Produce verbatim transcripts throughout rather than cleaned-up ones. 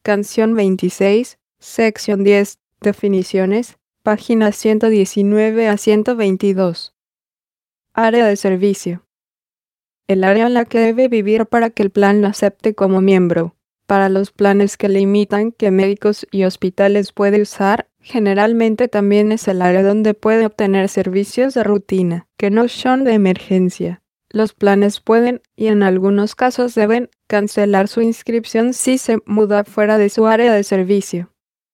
Canción veintiséis, sección diez, definiciones, páginas ciento diecinueve a ciento veintidós. Área de servicio. El área en la que debe vivir para que el plan lo acepte como miembro. Para los planes que limitan que médicos y hospitales pueden usar, generalmente también es el área donde puede obtener servicios de rutina, que no son de emergencia. Los planes pueden, y en algunos casos deben, cancelar su inscripción si se muda fuera de su área de servicio.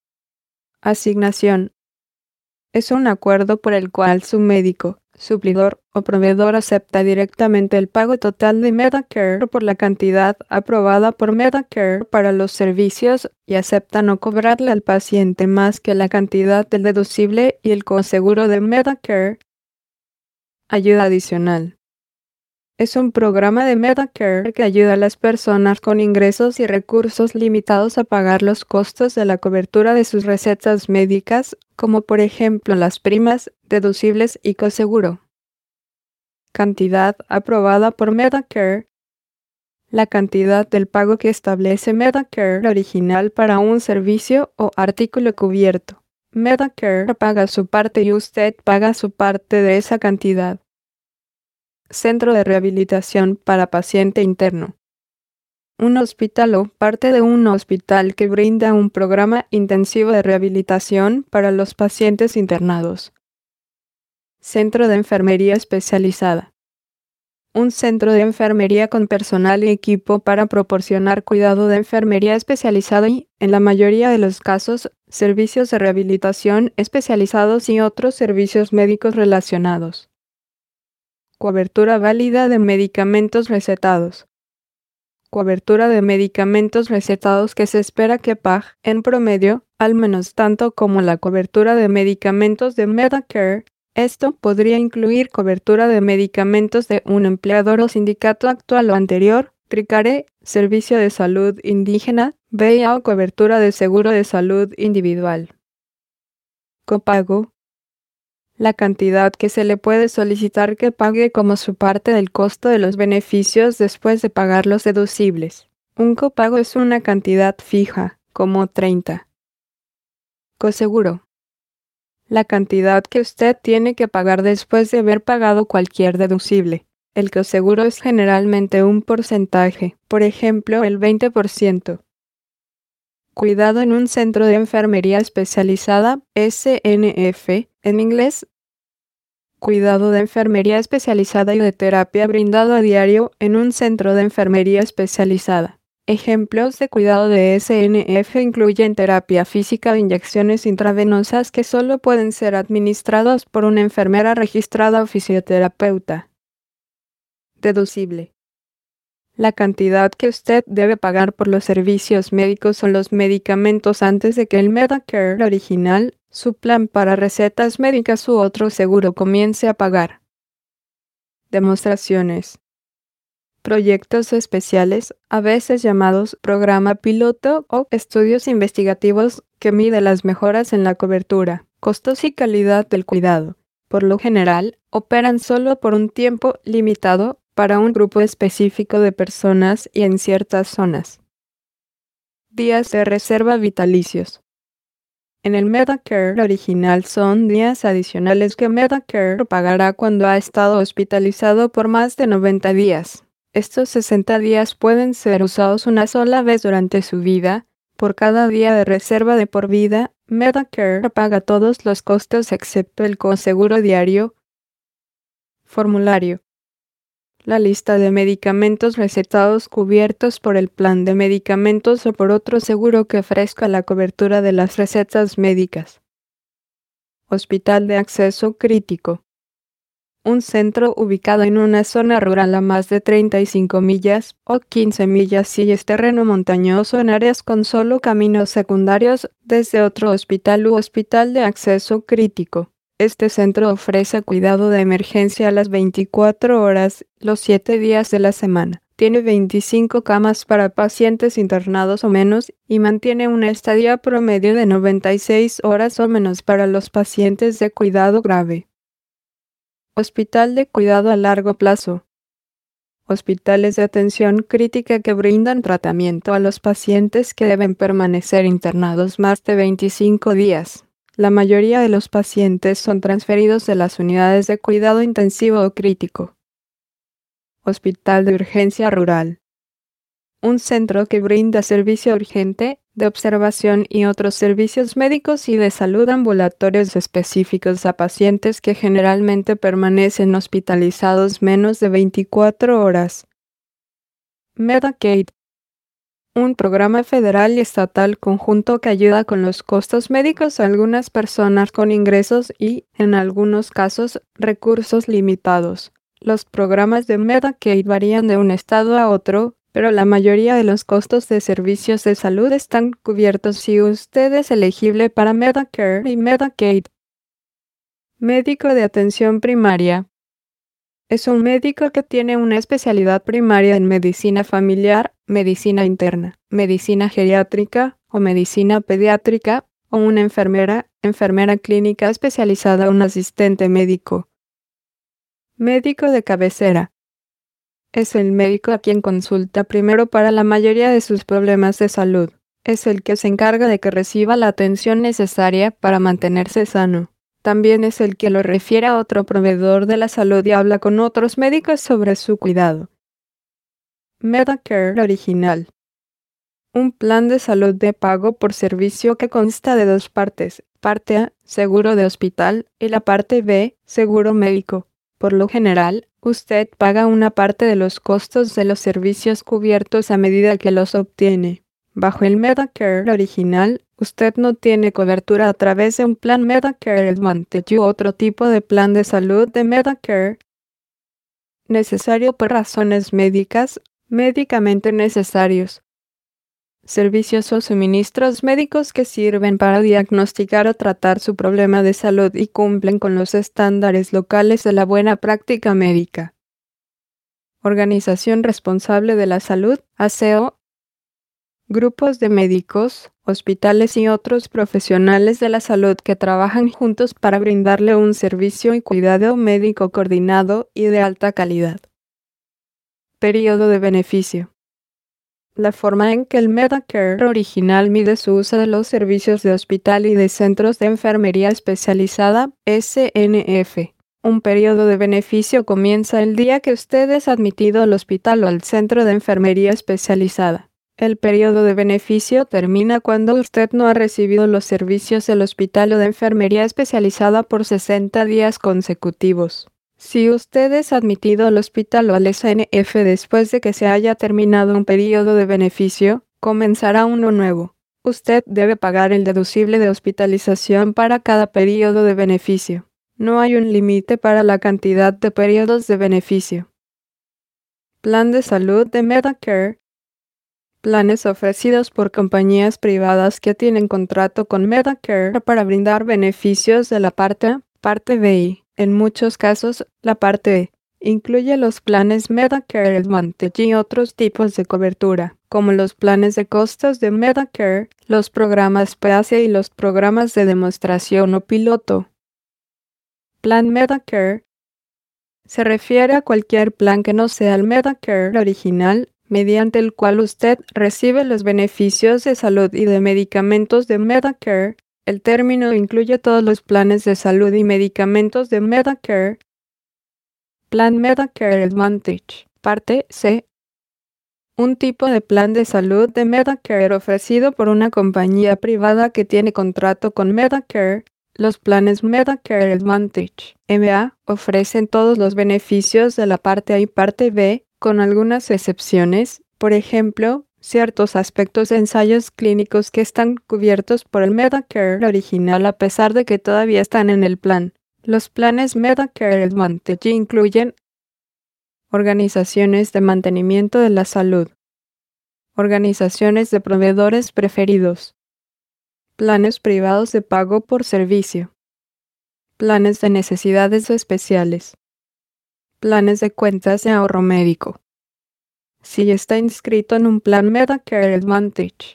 Asignación. Es un acuerdo por el cual su médico, suplidor o proveedor acepta directamente el pago total de Medicare por la cantidad aprobada por Medicare para los servicios y acepta no cobrarle al paciente más que la cantidad del deducible y el coaseguro de Medicare. Ayuda adicional. Es un programa de Medicare que ayuda a las personas con ingresos y recursos limitados a pagar los costos de la cobertura de sus recetas médicas, como por ejemplo las primas, deducibles y coaseguro. Cantidad aprobada por Medicare. La cantidad del pago que establece Medicare original para un servicio o artículo cubierto. Medicare paga su parte y usted paga su parte de esa cantidad. Centro de rehabilitación para paciente interno. Un hospital o parte de un hospital que brinda un programa intensivo de rehabilitación para los pacientes internados. Centro de enfermería especializada. Un centro de enfermería con personal y equipo para proporcionar cuidado de enfermería especializada y, en la mayoría de los casos, servicios de rehabilitación especializados y otros servicios médicos relacionados. Cobertura válida de medicamentos recetados. Cobertura de medicamentos recetados que se espera que pague, en promedio, al menos tanto como la cobertura de medicamentos de Medicare. Esto podría incluir cobertura de medicamentos de un empleador o sindicato actual o anterior, TRICARE, Servicio de Salud Indígena, V I A o cobertura de seguro de salud individual. Copago. La cantidad que se le puede solicitar que pague como su parte del costo de los beneficios después de pagar los deducibles. Un copago es una cantidad fija, como treinta. Coaseguro. La cantidad que usted tiene que pagar después de haber pagado cualquier deducible. El coaseguro es generalmente un porcentaje, por ejemplo el veinte por ciento. Cuidado en un centro de enfermería especializada, S N F, en inglés. Cuidado de enfermería especializada y de terapia brindado a diario en un centro de enfermería especializada. Ejemplos de cuidado de S N F incluyen terapia física o inyecciones intravenosas que solo pueden ser administrados por una enfermera registrada o fisioterapeuta. Deducible. La cantidad que usted debe pagar por los servicios médicos o los medicamentos antes de que el Medicare original, su plan para recetas médicas u otro seguro comience a pagar. Demostraciones. Proyectos especiales, a veces llamados programa piloto o estudios investigativos que miden las mejoras en la cobertura, costos y calidad del cuidado. Por lo general, operan solo por un tiempo limitado para un grupo específico de personas y en ciertas zonas. Días de reserva vitalicios. En el Medicare original son días adicionales que Medicare pagará cuando ha estado hospitalizado por más de noventa días. Estos sesenta días pueden ser usados una sola vez durante su vida. Por cada día de reserva de por vida, Medicare paga todos los costos excepto el coaseguro diario. Formulario. La lista de medicamentos recetados cubiertos por el plan de medicamentos o por otro seguro que ofrezca la cobertura de las recetas médicas. Hospital de acceso crítico. Un centro ubicado en una zona rural a más de treinta y cinco millas o quince millas si es terreno montañoso en áreas con solo caminos secundarios desde otro hospital u hospital de acceso crítico. Este centro ofrece cuidado de emergencia a las veinticuatro horas, los siete días de la semana. Tiene veinticinco camas para pacientes internados o menos y mantiene una estadía promedio de noventa y seis horas o menos para los pacientes de cuidado grave. Hospital de cuidado a largo plazo. hospitales de atención crítica que brindan tratamiento a los pacientes que deben permanecer internados más de veinticinco días. La mayoría de los pacientes son transferidos de las unidades de cuidado intensivo o crítico. Hospital de Urgencia Rural. Un centro que brinda servicio urgente, de observación y otros servicios médicos y de salud ambulatorios específicos a pacientes que generalmente permanecen hospitalizados menos de veinticuatro horas. Medicaid. Un programa federal y estatal conjunto que ayuda con los costos médicos a algunas personas con ingresos y, en algunos casos, recursos limitados. Los programas de Medicaid varían de un estado a otro, pero la mayoría de los costos de servicios de salud están cubiertos si usted es elegible para Medicare y Medicaid. Médico de atención primaria. Es un médico que tiene una especialidad primaria en medicina familiar, medicina interna, medicina geriátrica o medicina pediátrica, o una enfermera, enfermera clínica especializada o un asistente médico. Médico de cabecera. Es el médico a quien consulta primero para la mayoría de sus problemas de salud. Es el que se encarga de que reciba la atención necesaria para mantenerse sano. También es el que lo refiere a otro proveedor de la salud y habla con otros médicos sobre su cuidado. Medicare original. Un plan de salud de pago por servicio que consta de dos partes. Parte A, seguro de hospital, y la parte B, seguro médico. Por lo general, usted paga una parte de los costos de los servicios cubiertos a medida que los obtiene. Bajo el Medicare original, usted no tiene cobertura a través de un plan Medicare Advantage u otro tipo de plan de salud de Medicare. Necesario por razones médicas, médicamente necesarios. Servicios o suministros médicos que sirven para diagnosticar o tratar su problema de salud y cumplen con los estándares locales de la buena práctica médica. Organización responsable de la salud, aseo. Grupos de médicos, hospitales y otros profesionales de la salud que trabajan juntos para brindarle un servicio y cuidado médico coordinado y de alta calidad. Período de beneficio. La forma en que el Medicare original mide su uso de los servicios de hospital y de centros de enfermería especializada, S N F. Un periodo de beneficio comienza el día que usted es admitido al hospital o al centro de enfermería especializada. El periodo de beneficio termina cuando usted no ha recibido los servicios del hospital o de enfermería especializada por sesenta días consecutivos. Si usted es admitido al hospital o al S N F después de que se haya terminado un periodo de beneficio, comenzará uno nuevo. Usted debe pagar el deducible de hospitalización para cada periodo de beneficio. No hay un límite para la cantidad de periodos de beneficio. Plan de salud de Medicare. Planes ofrecidos por compañías privadas que tienen contrato con Medicare para brindar beneficios de la parte A, parte B y, en muchos casos, la parte E. Incluye los planes Medicare Advantage y otros tipos de cobertura, como los planes de costos de Medicare, los programas P A C E y los programas de demostración o piloto. Plan Medicare se refiere a cualquier plan que no sea el Medicare original, mediante el cual usted recibe los beneficios de salud y de medicamentos de Medicare. El término incluye todos los planes de salud y medicamentos de Medicare. Plan Medicare Advantage, parte C. Un tipo de plan de salud de Medicare ofrecido por una compañía privada que tiene contrato con Medicare. Los planes Medicare Advantage, M A, ofrecen todos los beneficios de la parte A y parte B, con algunas excepciones, por ejemplo, ciertos aspectos de ensayos clínicos que están cubiertos por el Medicare original a pesar de que todavía están en el plan. Los planes Medicare Advantage incluyen organizaciones de mantenimiento de la salud, organizaciones de proveedores preferidos, planes privados de pago por servicio, planes de necesidades especiales, planes de cuentas de ahorro médico. Si está inscrito en un plan Medicare Advantage.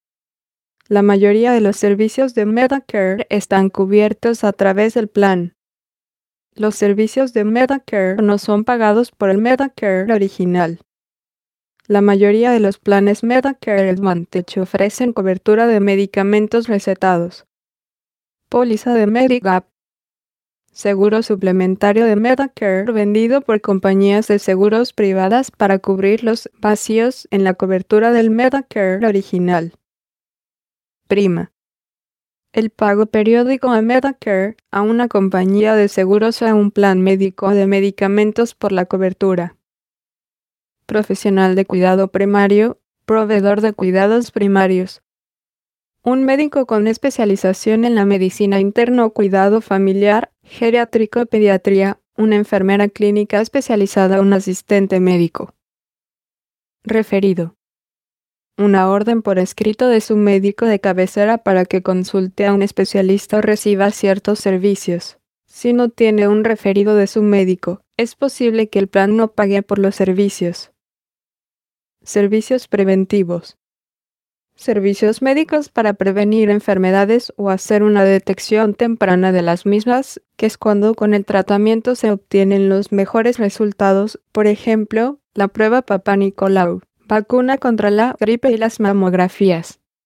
La mayoría de los servicios de Medicare están cubiertos a través del plan. Los servicios de Medicare no son pagados por el Medicare original. La mayoría de los planes Medicare Advantage ofrecen cobertura de medicamentos recetados. Póliza de Medigap. Seguro suplementario de Medicare vendido por compañías de seguros privadas para cubrir los vacíos en la cobertura del Medicare original. Prima. El pago periódico a Medicare, a una compañía de seguros o a un plan médico de medicamentos por la cobertura. Profesional de cuidado primario, proveedor de cuidados primarios. Un médico con especialización en la medicina interna o cuidado familiar, geriátrico y pediatría, una enfermera clínica especializada o un asistente médico. Referido. Una orden por escrito de su médico de cabecera para que consulte a un especialista o reciba ciertos servicios. Si no tiene un referido de su médico, es posible que el plan no pague por los servicios. Servicios preventivos. Servicios médicos para prevenir enfermedades o hacer una detección temprana de las mismas, que es cuando con el tratamiento se obtienen los mejores resultados, por ejemplo, la prueba Papá Nicolau, vacuna contra la gripe y las mamografías.